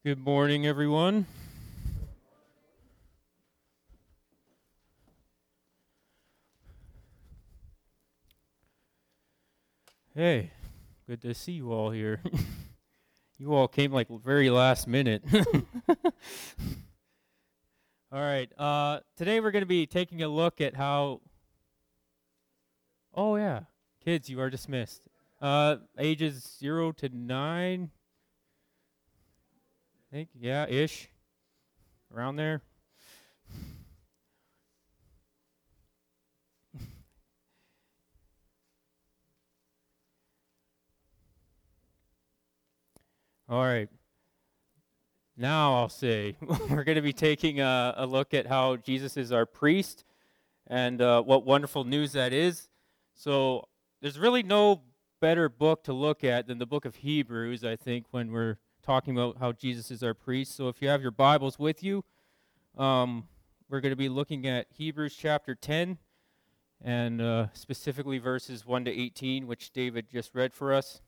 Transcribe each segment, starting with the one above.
Good morning, everyone. Hey, good to see you all here. You all came like very last minute. All right. Today we're going to be taking a look at how. Oh yeah, kids, you are dismissed. Ages 0 to 9. I think ish, around there. All right. Now I'll say we're going to be taking a look at how Jesus is our priest and what wonderful news that is. So there's really no better book to look at than the book of Hebrews, I think, when we're talking about how Jesus is our priest. So if you have your Bibles with you, we're going to be looking at Hebrews chapter 10 and specifically verses 1 to 18, which David just read for us.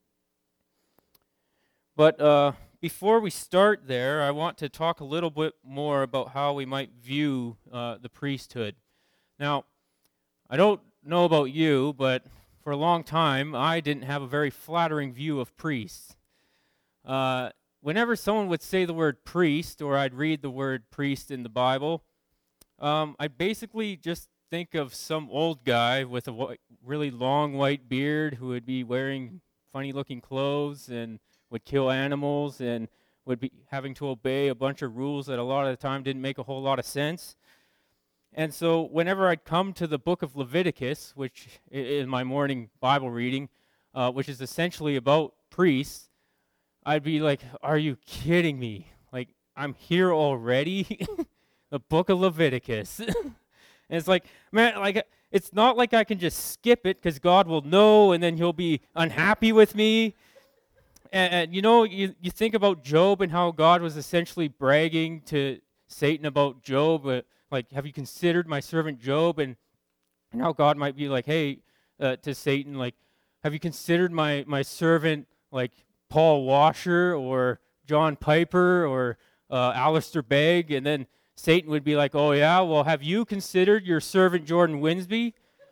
But before we start there, I want to talk a little bit more about how we might view the priesthood. Now, I don't know about you, but for a long time, I didn't have a very flattering view of priests. Whenever someone would say the word priest, or I'd read the word priest in the Bible, I'd basically just think of some old guy with a really long white beard who would be wearing funny-looking clothes and would kill animals and would be having to obey a bunch of rules that a lot of the time didn't make a whole lot of sense. And so whenever I'd come to the book of Leviticus, which is my morning Bible reading, which is essentially about priests, I'd be like, are you kidding me? Like, I'm here already? The book of Leviticus. And it's like, man, like, it's not like I can just skip it because God will know and then he'll be unhappy with me. And you know, you think about Job and how God was essentially bragging to Satan about Job, like, have you considered my servant Job? And how God might be like, hey, to Satan, like, have you considered my servant, like, Paul Washer or John Piper or Alistair Begg? And then Satan would be like, oh yeah, well, have you considered your servant Jordan Winsby?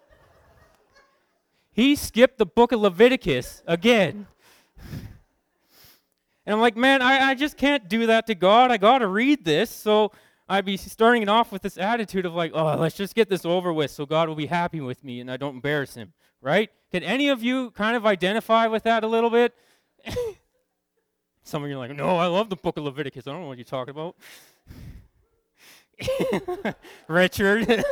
He skipped the book of Leviticus again. And I'm like, man, I just can't do that to God. I got to read this. So I'd be starting it off with this attitude of like, oh, let's just get this over with so God will be happy with me and I don't embarrass him, right? Can any of you kind of identify with that a little bit? Some of you are like, no, I love the book of Leviticus. I don't know what you're talking about. Richard.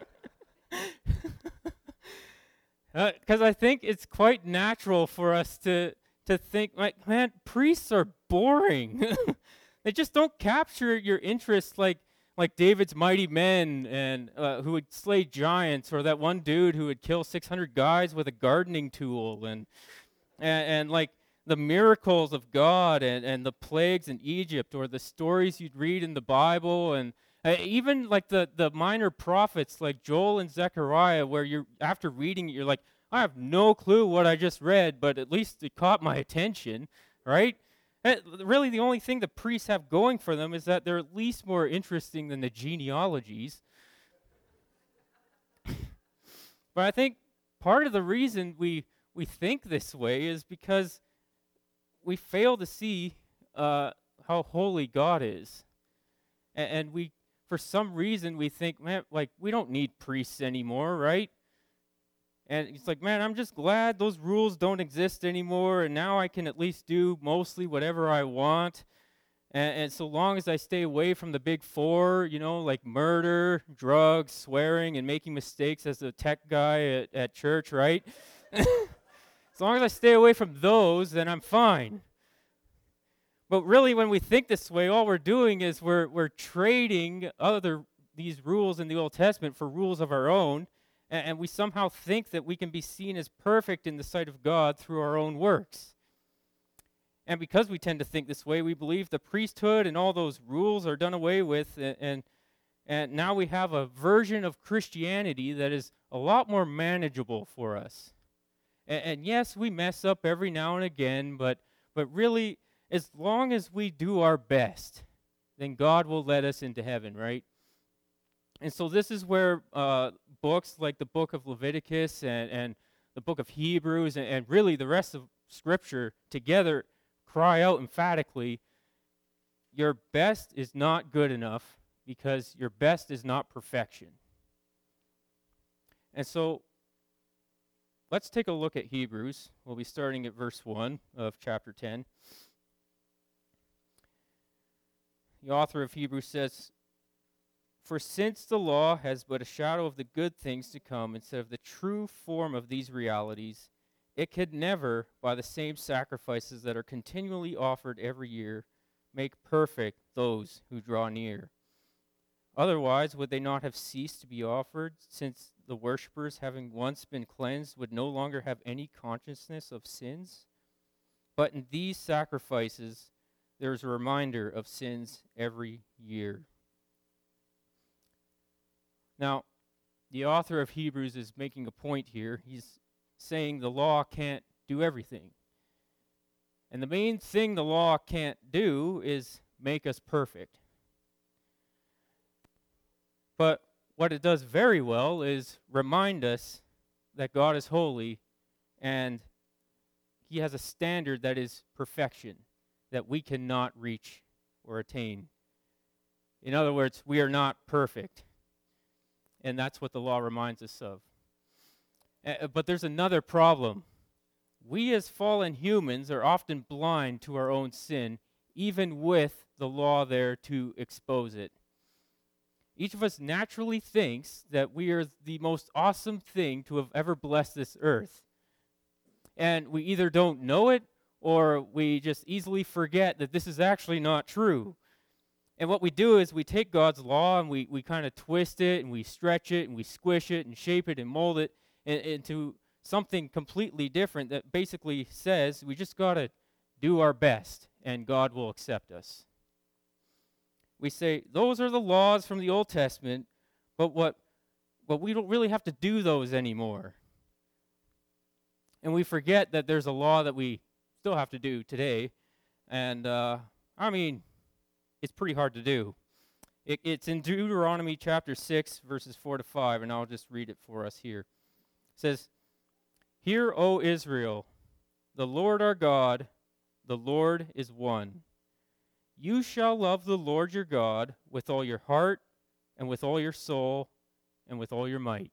Because I think it's quite natural for us to think, like, man, priests are boring. They just don't capture your interest like David's mighty men and who would slay giants, or that one dude who would kill 600 guys with a gardening tool, and like the miracles of God and the plagues in Egypt, or the stories you'd read in the Bible, and even like the minor prophets like Joel and Zechariah, where you're after reading it, you're like, I have no clue what I just read, but at least it caught my attention, right? Really, the only thing the priests have going for them is that they're at least more interesting than the genealogies. But I think part of the reason we think this way is because we fail to see how holy God is. And we, for some reason, we think, man, like, we don't need priests anymore, right? And it's like, man, I'm just glad those rules don't exist anymore, and now I can at least do mostly whatever I want. And so long as I stay away from the big four, you know, like murder, drugs, swearing, and making mistakes as a tech guy at church, right? As long as I stay away from those, then I'm fine. But really, when we think this way, all we're doing is we're trading these rules in the Old Testament for rules of our own. And we somehow think that we can be seen as perfect in the sight of God through our own works. And because we tend to think this way, we believe the priesthood and all those rules are done away with, and now we have a version of Christianity that is a lot more manageable for us. And yes, we mess up every now and again, but really, as long as we do our best, then God will let us into heaven, right? And so this is where books like the book of Leviticus and the book of Hebrews and really the rest of Scripture together cry out emphatically, your best is not good enough because your best is not perfection. And so let's take a look at Hebrews. We'll be starting at verse 1 of chapter 10. The author of Hebrews says, "For since the law has but a shadow of the good things to come instead of the true form of these realities, it could never, by the same sacrifices that are continually offered every year, make perfect those who draw near. Otherwise, would they not have ceased to be offered, since the worshippers, having once been cleansed, would no longer have any consciousness of sins? But in these sacrifices, there is a reminder of sins every year." Now, the author of Hebrews is making a point here. He's saying the law can't do everything. And the main thing the law can't do is make us perfect. But what it does very well is remind us that God is holy and He has a standard that is perfection that we cannot reach or attain. In other words, we are not perfect. And that's what the law reminds us of. But there's another problem. We as fallen humans are often blind to our own sin, even with the law there to expose it. Each of us naturally thinks that we are the most awesome thing to have ever blessed this earth. And we either don't know it or we just easily forget that this is actually not true. And what we do is we take God's law and we kind of twist it and we stretch it and we squish it and shape it and mold it into something completely different that basically says we just got to do our best and God will accept us. We say, those are the laws from the Old Testament, but we don't really have to do those anymore. And we forget that there's a law that we still have to do today. And, it's pretty hard to do. It's in Deuteronomy chapter 6, verses 4 to 5, and I'll just read it for us here. It says, "Hear, O Israel, the Lord our God, the Lord is one. You shall love the Lord your God with all your heart and with all your soul and with all your might."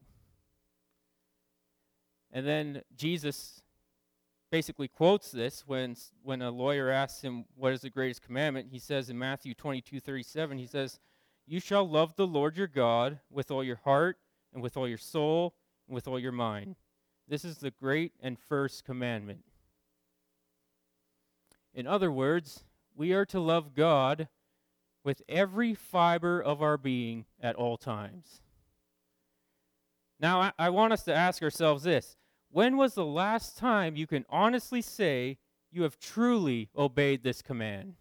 And then Jesus basically quotes this when a lawyer asks him what is the greatest commandment. He says in Matthew 22:37, he says, "You shall love the Lord your God with all your heart and with all your soul and with all your mind. This is the great and first commandment." In other words, we are to love God with every fiber of our being at all times. Now, I want us to ask ourselves this. When was the last time you can honestly say you have truly obeyed this command?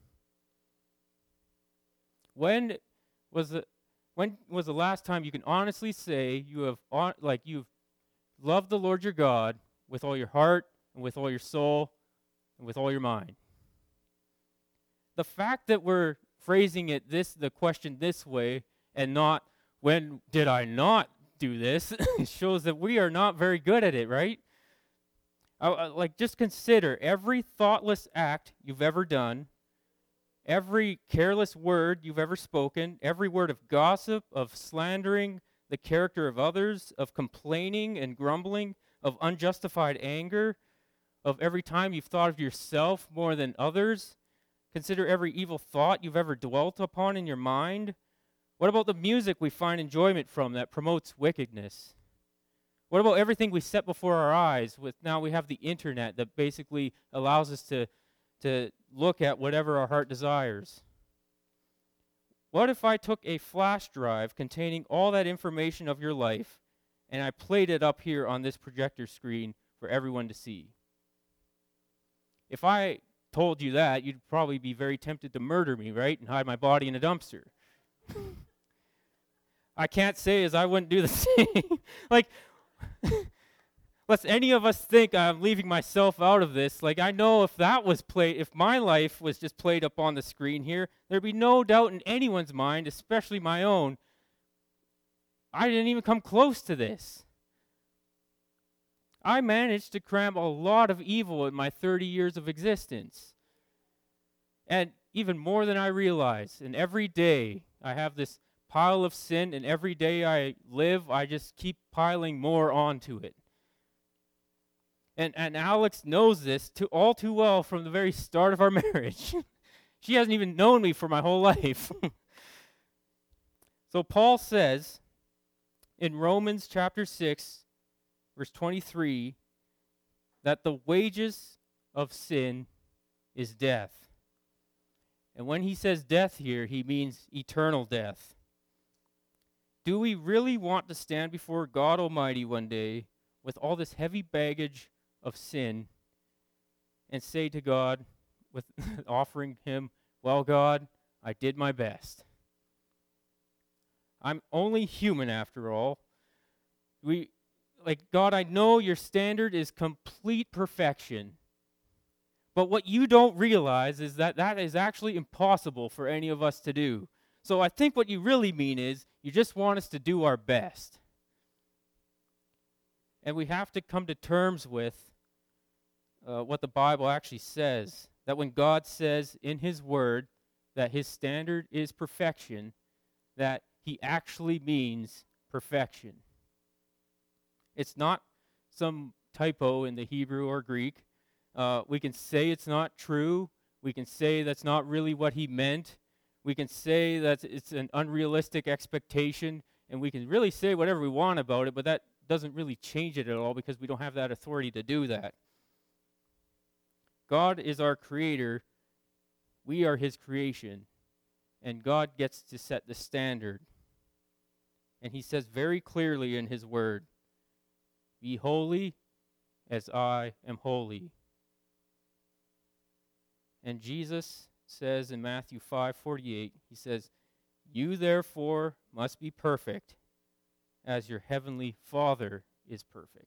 When was the last time you can honestly say you've loved the Lord your God with all your heart and with all your soul and with all your mind? The fact that we're phrasing the question this way and not "when did I not do this" shows that we are not very good at it, right? Just consider every thoughtless act you've ever done, every careless word you've ever spoken, every word of gossip, of slandering the character of others, of complaining and grumbling, of unjustified anger, of every time you've thought of yourself more than others. Consider every evil thought you've ever dwelt upon in your mind. What about the music we find enjoyment from that promotes wickedness? What about everything we set before our eyes? Now we have the internet that basically allows us to look at whatever our heart desires. What if I took a flash drive containing all that information of your life and I played it up here on this projector screen for everyone to see? If I told you that, you'd probably be very tempted to murder me, right? And hide my body in a dumpster. I can't say as I wouldn't do the same. lest any of us think I'm leaving myself out of this. Like, I know if that was played, if my life was just played up on the screen here, there'd be no doubt in anyone's mind, especially my own, I didn't even come close to this. I managed to cram a lot of evil in my 30 years of existence. And even more than I realize. And every day I have this pile of sin, and every day I live, I just keep piling more onto it. And Alex knows this all too well from the very start of our marriage. She hasn't even known me for my whole life. So Paul says in Romans chapter 6, verse 23, that the wages of sin is death. And when he says death here, he means eternal death. Do we really want to stand before God Almighty one day with all this heavy baggage of sin and say to God, with offering him, well, God, I did my best. I'm only human after all. God, I know your standard is complete perfection. But what you don't realize is that that is actually impossible for any of us to do. So I think what you really mean is you just want us to do our best. And we have to come to terms with what the Bible actually says. That when God says in his word that his standard is perfection, that he actually means perfection. It's not some typo in the Hebrew or Greek. We can say it's not true. We can say that's not really what he meant. We can say that it's an unrealistic expectation, and we can really say whatever we want about it, but that doesn't really change it at all because we don't have that authority to do that. God is our creator. We are his creation, and God gets to set the standard. And he says very clearly in his word, be holy as I am holy. And Jesus says in Matthew 5:48, he says, you therefore must be perfect as your heavenly Father is perfect.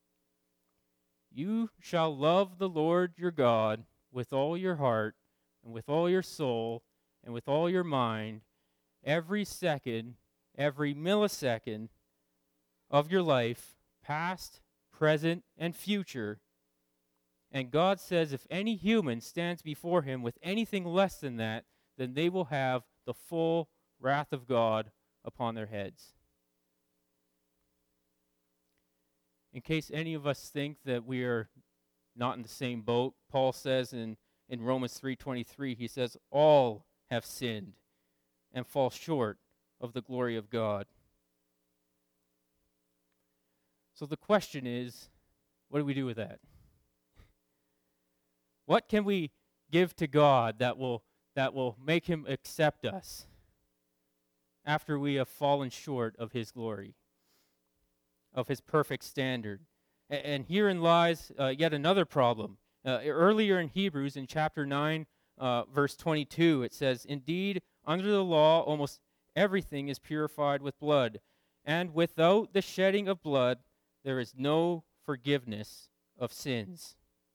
You shall love the Lord your God with all your heart and with all your soul and with all your mind every second, every millisecond of your life, past, present, and future. And God says if any human stands before him with anything less than that, then they will have the full wrath of God upon their heads. In case any of us think that we are not in the same boat, Paul says in Romans 3:23, he says, all have sinned and fall short of the glory of God. So the question is, what do we do with that? What can we give to God that will make him accept us after we have fallen short of his glory, of his perfect standard? And herein lies yet another problem. Earlier in Hebrews, in chapter 9, verse 22, it says, indeed, under the law, almost everything is purified with blood, and without the shedding of blood, there is no forgiveness of sins.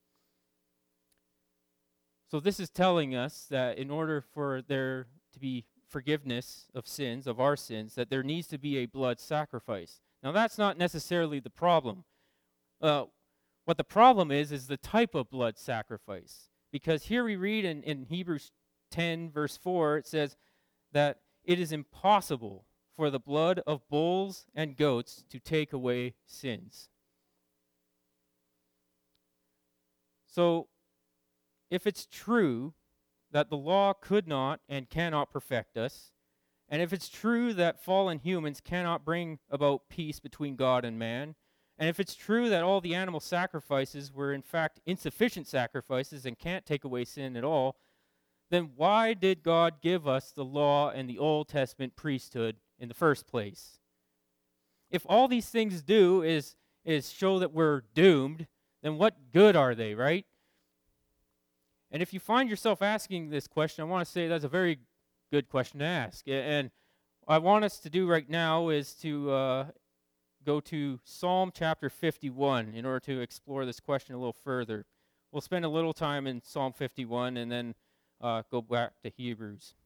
So this is telling us that in order for there to be forgiveness of sins, of our sins, that there needs to be a blood sacrifice. Now that's not necessarily the problem. What the problem is the type of blood sacrifice. Because here we read in Hebrews 10, verse 4, it says that it is impossible for the blood of bulls and goats to take away sins. So, if it's true that the law could not and cannot perfect us, and if it's true that fallen humans cannot bring about peace between God and man, and if it's true that all the animal sacrifices were in fact insufficient sacrifices and can't take away sin at all, then why did God give us the law and the Old Testament priesthood in the first place? If all these things do is show that we're doomed, then what good are they, right? And if you find yourself asking this question, I want to say that's a very good question to ask. And I want us to do right now is to go to Psalm chapter 51 in order to explore this question a little further. We'll spend a little time in Psalm 51 and then go back to Hebrews.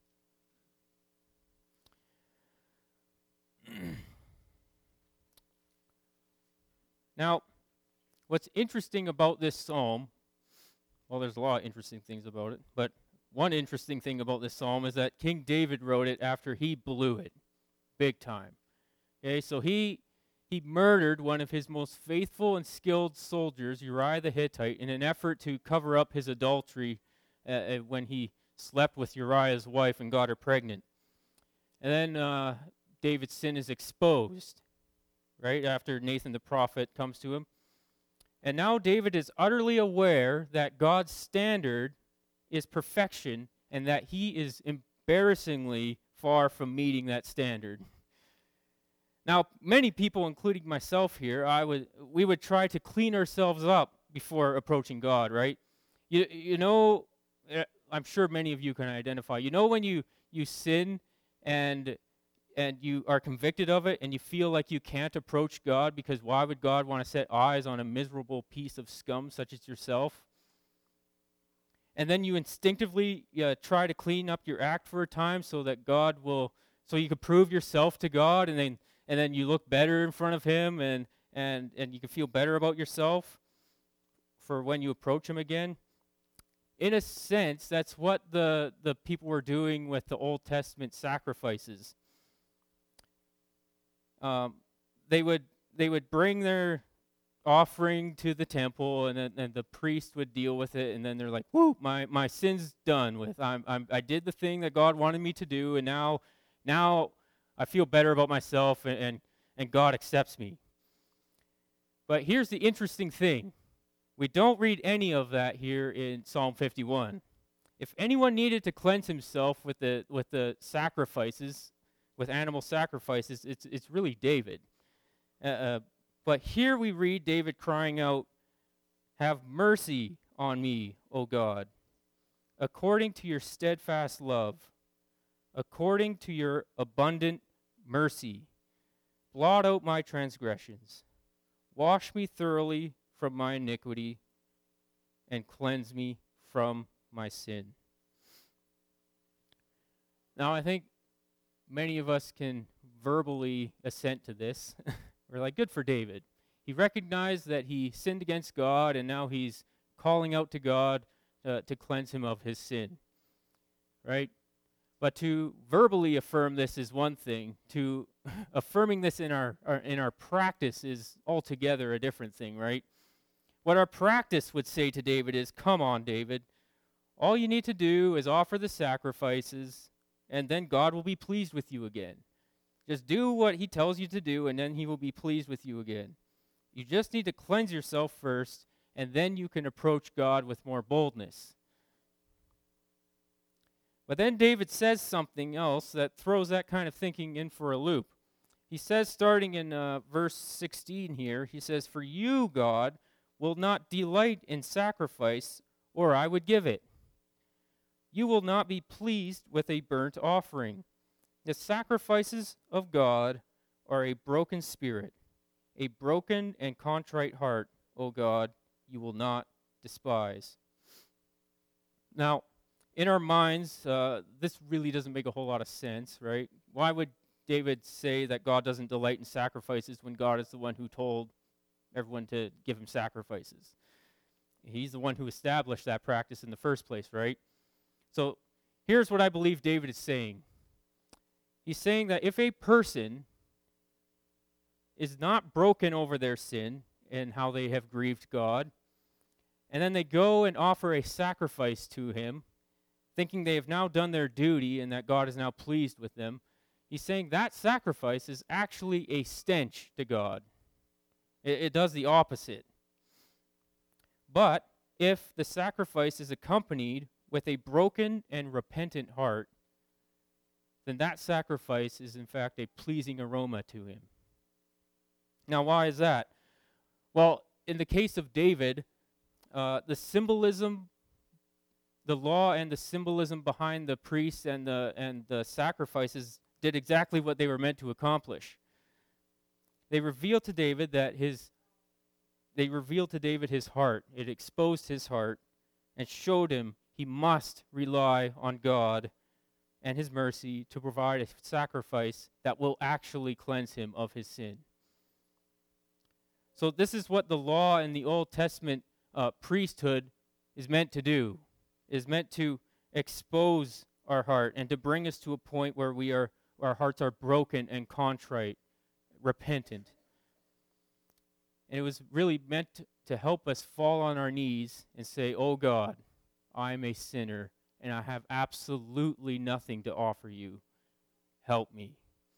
Now, what's interesting about this psalm, well, there's a lot of interesting things about it, but one interesting thing about this psalm is that King David wrote it after he blew it big time. Okay, so he murdered one of his most faithful and skilled soldiers, Uriah the Hittite, in an effort to cover up his adultery when he slept with Uriah's wife and got her pregnant. And then David's sin is exposed, right, after Nathan the prophet comes to him. And now David is utterly aware that God's standard is perfection and that he is embarrassingly far from meeting that standard. Now, many people, including myself here, we would try to clean ourselves up before approaching God, right? You know, I'm sure many of you can identify. You know when you sin and you are convicted of it and you feel like you can't approach God because why would God want to set eyes on a miserable piece of scum such as yourself? And then you instinctively try to clean up your act for a time so that so you can prove yourself to God, and then you look better in front of him and you can feel better about yourself for when you approach him again. In a sense, that's what the people were doing with the Old Testament sacrifices. They would bring their offering to the temple, and the priest would deal with it, and then they're like, "Whoo, my sin's done with. I did the thing that God wanted me to do, and now I feel better about myself, and God accepts me." But here's the interesting thing. We don't read any of that here in Psalm 51. If anyone needed to cleanse himself with the sacrifices, with animal sacrifices, it's really David. But here we read David crying out, "Have mercy on me, O God, according to your steadfast love, according to your abundant mercy. Blot out my transgressions. Wash me thoroughly from my iniquity and cleanse me from my sin." Now, I think many of us can verbally assent to this. We're like, good for David. He recognized that he sinned against God, and now he's calling out to God to cleanse him of his sin, right? But to verbally affirm this is one thing. To affirming this in our practice is altogether a different thing, right? What our practice would say to David is, "Come on, David. All you need to do is offer the sacrifices, and then God will be pleased with you again. Just do what he tells you to do, and then he will be pleased with you again. You just need to cleanse yourself first, and then you can approach God with more boldness." But then David says something else that throws that kind of thinking in for a loop. He says, starting in verse 16 here, he says, "For you, God, will not delight in sacrifice, or I would give it. You will not be pleased with a burnt offering. The sacrifices of God are a broken spirit, a broken and contrite heart, O God, you will not despise." Now, in our minds, this really doesn't make a whole lot of sense, right? Why would David say that God doesn't delight in sacrifices when God is the one who told everyone to give him sacrifices? He's the one who established that practice in the first place, right? So here's what I believe David is saying. He's saying that if a person is not broken over their sin and how they have grieved God, and then they go and offer a sacrifice to him, thinking they have now done their duty and that God is now pleased with them, he's saying that sacrifice is actually a stench to God. It does the opposite. But if the sacrifice is accompanied with a broken and repentant heart, then that sacrifice is in fact a pleasing aroma to him. Now, why is that? Well, in the case of David, the symbolism, the law and the symbolism behind the priests and the sacrifices did exactly what they were meant to accomplish. They revealed to David his heart. It exposed his heart and showed him he must rely on God and his mercy to provide a sacrifice that will actually cleanse him of his sin. So this is what the law in the Old Testament priesthood is meant to do, is meant to expose our heart and to bring us to a point where our hearts are broken and contrite, repentant. And it was really meant to help us fall on our knees and say, "Oh God, I am a sinner and I have absolutely nothing to offer you. Help me."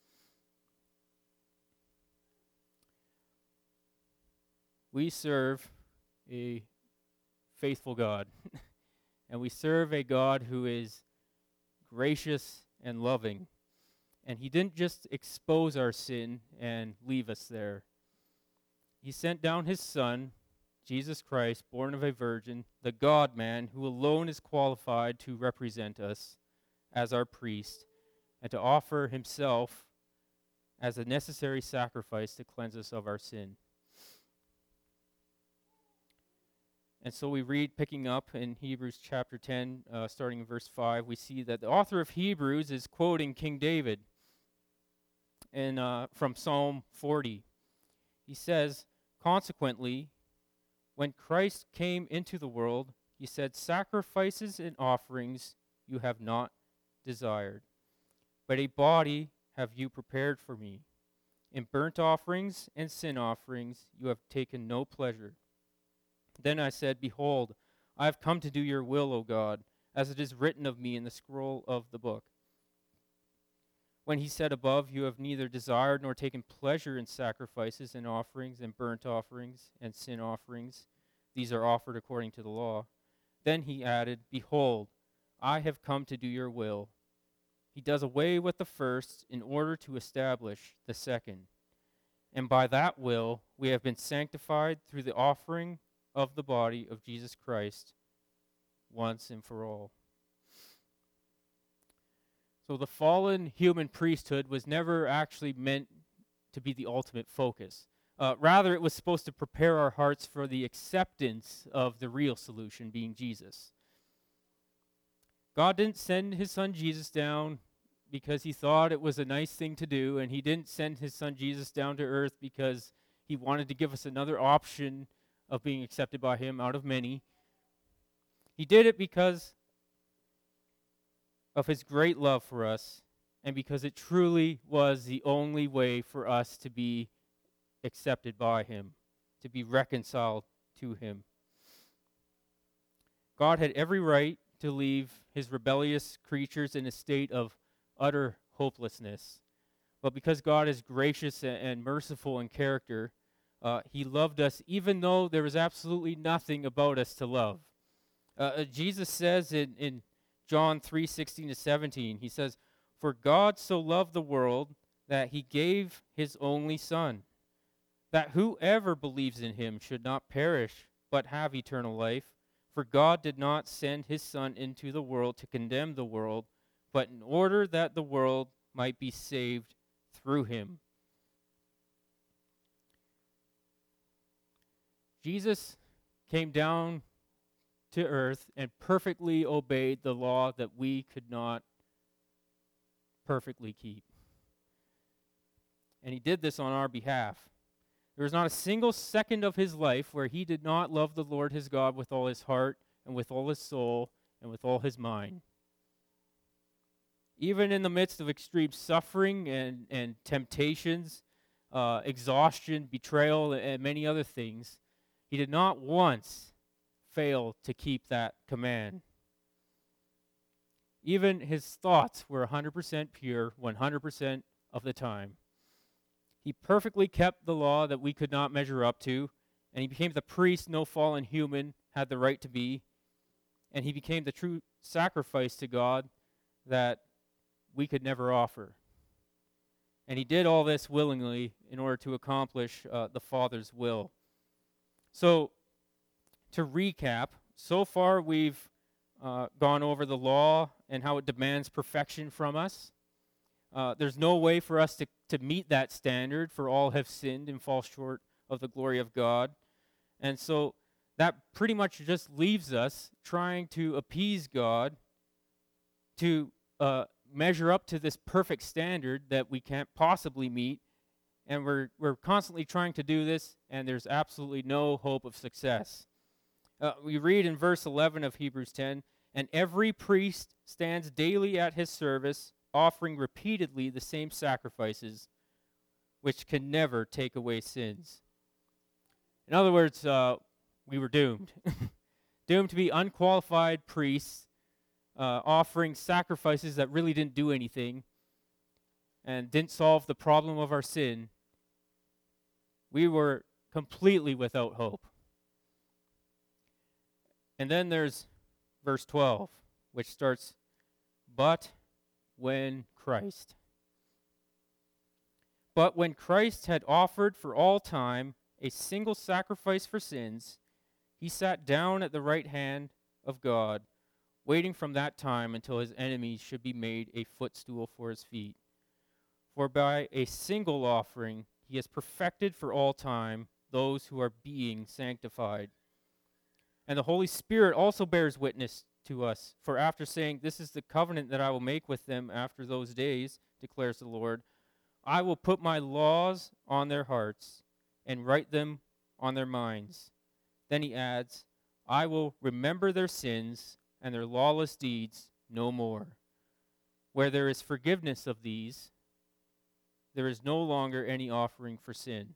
We serve a faithful God, and we serve a God who is gracious and loving. And he didn't just expose our sin and leave us there. He sent down his Son, Jesus Christ, born of a virgin, the God-man, who alone is qualified to represent us as our priest and to offer himself as a necessary sacrifice to cleanse us of our sin. And so we read, picking up in Hebrews chapter 10, starting in verse 5, we see that the author of Hebrews is quoting King David from Psalm 40. He says, "Consequently, when Christ came into the world, he said, 'Sacrifices and offerings you have not desired, but a body have you prepared for me. In burnt offerings and sin offerings you have taken no pleasure.' Then I said, 'Behold, I have come to do your will, O God, as it is written of me in the scroll of the book.' When he said above, 'You have neither desired nor taken pleasure in sacrifices and offerings and burnt offerings and sin offerings, these are offered according to the law,' then he added, 'Behold, I have come to do your will.' He does away with the first in order to establish the second. And by that will we have been sanctified through the offering of the body of Jesus Christ once and for all." So the fallen human priesthood was never actually meant to be the ultimate focus. Rather, it was supposed to prepare our hearts for the acceptance of the real solution, being Jesus. God didn't send his son Jesus down because he thought it was a nice thing to do, and he didn't send his son Jesus down to earth because he wanted to give us another option of being accepted by him out of many. He did it because of his great love for us, and because it truly was the only way for us to be accepted by him, to be reconciled to him. God had every right to leave his rebellious creatures in a state of utter hopelessness. But because God is gracious and merciful in character, he loved us even though there was absolutely nothing about us to love. Jesus says in John 3:16-17, he says, "For God so loved the world that he gave his only Son, that whoever believes in him should not perish, but have eternal life. For God did not send his Son into the world to condemn the world, but in order that the world might be saved through him." Jesus came down to earth and perfectly obeyed the law that we could not perfectly keep. And he did this on our behalf. There was not a single second of his life where he did not love the Lord his God with all his heart and with all his soul and with all his mind. Even in the midst of extreme suffering and temptations, exhaustion, betrayal, and many other things, he did not once fail to keep that command. Even his thoughts were 100% pure 100% of the time. He perfectly kept the law that we could not measure up to, and he became the priest no fallen human had the right to be, and he became the true sacrifice to God that we could never offer. And he did all this willingly in order to accomplish the Father's will. So, to recap, so far we've gone over the law and how it demands perfection from us. There's no way for us to meet that standard, for all have sinned and fall short of the glory of God. And so that pretty much just leaves us trying to appease God, to measure up to this perfect standard that we can't possibly meet. And we're constantly trying to do this, and there's absolutely no hope of success. We read in verse 11 of Hebrews 10, "And every priest stands daily at his service, offering repeatedly the same sacrifices, which can never take away sins." In other words, we were doomed. Doomed to be unqualified priests, offering sacrifices that really didn't do anything and didn't solve the problem of our sin. We were completely without hope. And then there's verse 12, which starts, But when Christ had offered for all time a single sacrifice for sins, he sat down at the right hand of God, waiting from that time until his enemies should be made a footstool for his feet. For by a single offering he has perfected for all time those who are being sanctified. And the Holy Spirit also bears witness to us, for after saying, "This is the covenant that I will make with them after those days, declares the Lord, I will put my laws on their hearts and write them on their minds." Then he adds, "I will remember their sins and their lawless deeds no more. Where there is forgiveness of these, there is no longer any offering for sin."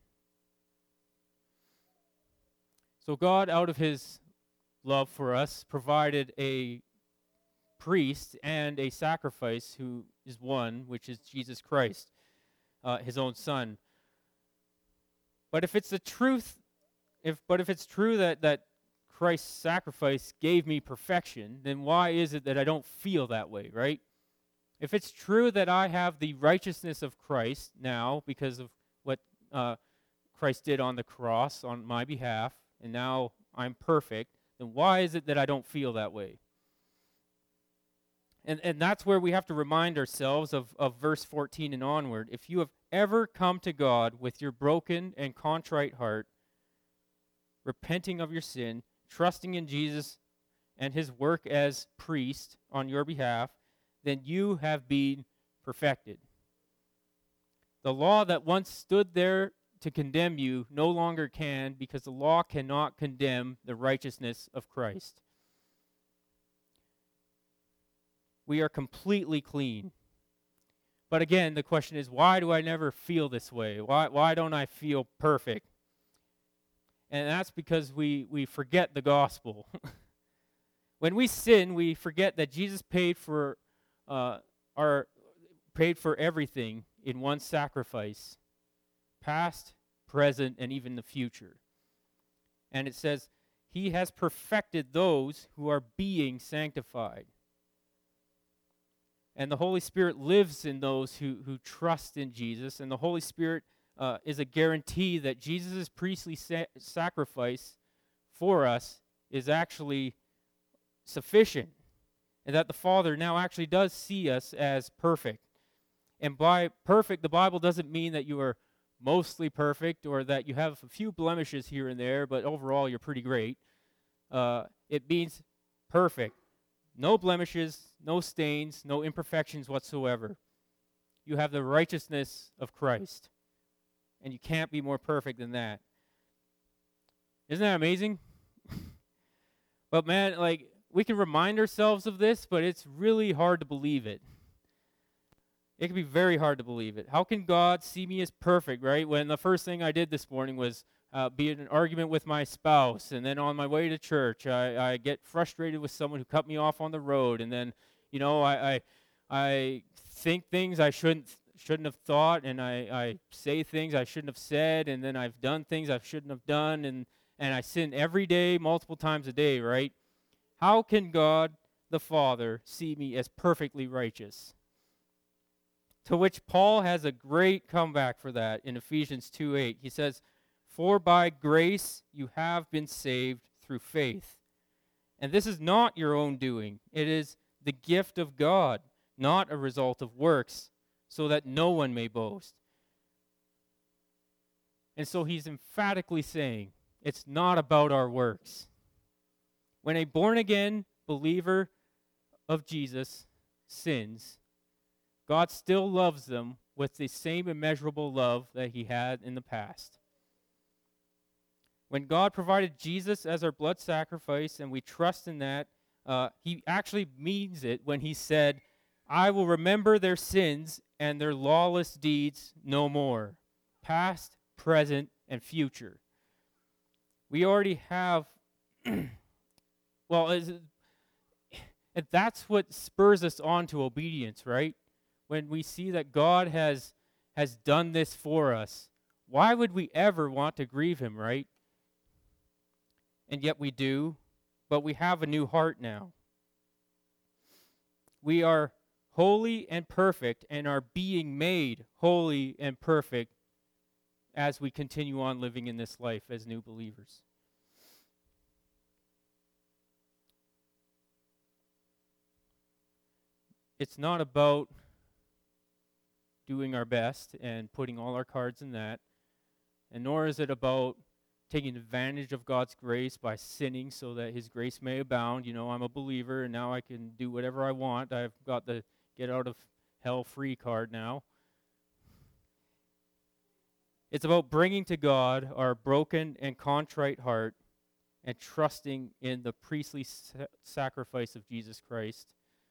So God, out of his love for us, provided a priest and a sacrifice who is one, which is Jesus Christ, his own Son. But if it's the truth, if it's true that Christ's sacrifice gave me perfection, then why is it that I don't feel that way, right? If it's true that I have the righteousness of Christ now because of what Christ did on the cross on my behalf, and now I'm perfect, then why is it that I don't feel that way? And that's where we have to remind ourselves of verse 14 and onward. If you have ever come to God with your broken and contrite heart, repenting of your sin, trusting in Jesus and his work as priest on your behalf, then you have been perfected. The law that once stood there to condemn you no longer can, because the law cannot condemn the righteousness of Christ. We are completely clean. But again, the question is, why do I never feel this way? Why don't I feel perfect? And that's because we forget the gospel. When we sin, we forget that Jesus paid for everything in one sacrifice, past, present, and even the future. And it says, he has perfected those who are being sanctified. And the Holy Spirit lives in those who trust in Jesus. And the Holy Spirit is a guarantee that Jesus' priestly sacrifice for us is actually sufficient. And that the Father now actually does see us as perfect. And by perfect, the Bible doesn't mean that you are mostly perfect or that you have a few blemishes here and there, but overall you're pretty great. It means perfect. No blemishes, no stains, no imperfections whatsoever. You have the righteousness of Christ. And you can't be more perfect than that. Isn't that amazing? But man, like, we can remind ourselves of this, but it's really hard to believe it. It can be very hard to believe it. How can God see me as perfect, right? When the first thing I did this morning was be in an argument with my spouse, and then on my way to church, I get frustrated with someone who cut me off on the road, and then, you know, I think things I shouldn't have thought, and I say things I shouldn't have said, and then I've done things I shouldn't have done, and I sin every day, multiple times a day, right? How can God the Father see me as perfectly righteous? To which Paul has a great comeback for that in Ephesians 2:8. He says, "For by grace you have been saved through faith. And this is not your own doing. It is the gift of God, not a result of works, so that no one may boast. And so he's emphatically saying, it's not about our works. When a born-again believer of Jesus sins, God still loves them with the same immeasurable love that he had in the past. When God provided Jesus as our blood sacrifice and we trust in that, he actually means it when he said, I will remember their sins and their lawless deeds no more, past, present, and future. We already have, and that's what spurs us on to obedience, right? When we see that God has done this for us, why would we ever want to grieve him, right? And yet we do, but we have a new heart now. We are holy and perfect and are being made holy and perfect as we continue on living in this life as new believers. It's not about doing our best and putting all our cards in that, and nor is it about taking advantage of God's grace by sinning so that his grace may abound. You know, I'm a believer and now I can do whatever I want. I've got the get out of hell free card now. It's about bringing to God our broken and contrite heart and trusting in the priestly sacrifice of Jesus Christ.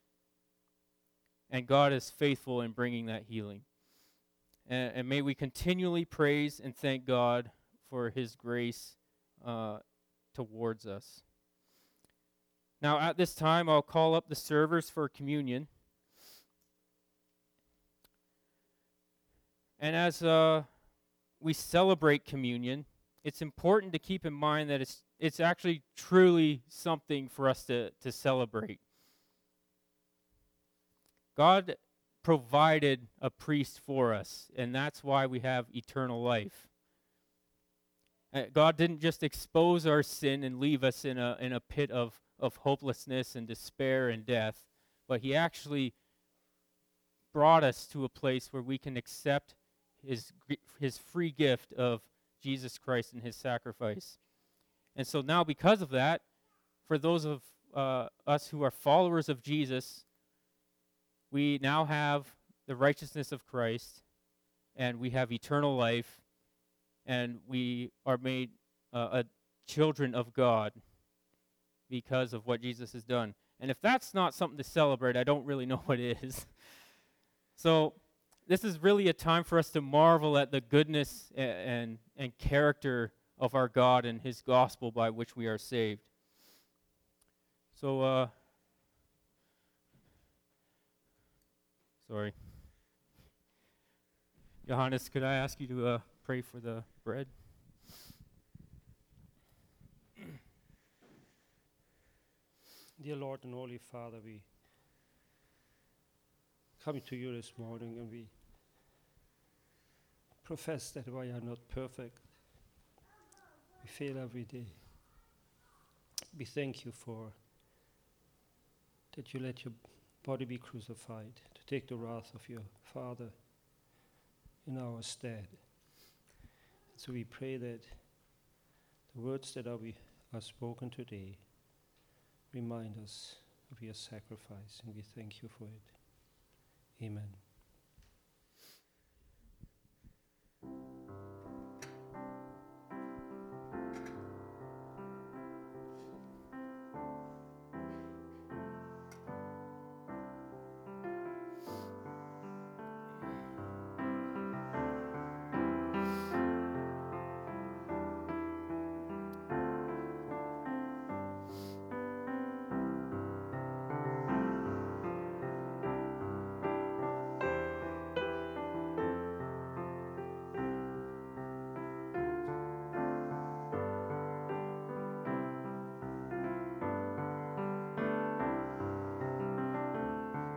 And God is faithful in bringing that healing. And may we continually praise and thank God for his grace towards us. Now, at this time, I'll call up the servers for communion. And as we celebrate communion, it's important to keep in mind that it's actually truly something for us to celebrate. God provided a priest for us, and that's why we have eternal life. God didn't just expose our sin and leave us in a pit of hopelessness and despair and death, but he actually brought us to a place where we can accept his free gift of Jesus Christ and his sacrifice. And so now, because of that, for those of us who are followers of Jesus, we now have the righteousness of Christ, and we have eternal life, and we are made children of God because of what Jesus has done. And if that's not something to celebrate, I don't really know what is. So this is really a time for us to marvel at the goodness and character of our God and his gospel by which we are saved. So, sorry. Johannes, could I ask you to pray for the bread? Dear Lord and Holy Father, we come to you this morning and we profess that we are not perfect. We fail every day. We thank you for that you let your body be crucified to take the wrath of your Father in our stead. And so we pray that the words that are spoken today remind us of your sacrifice, and we thank you for it. Amen.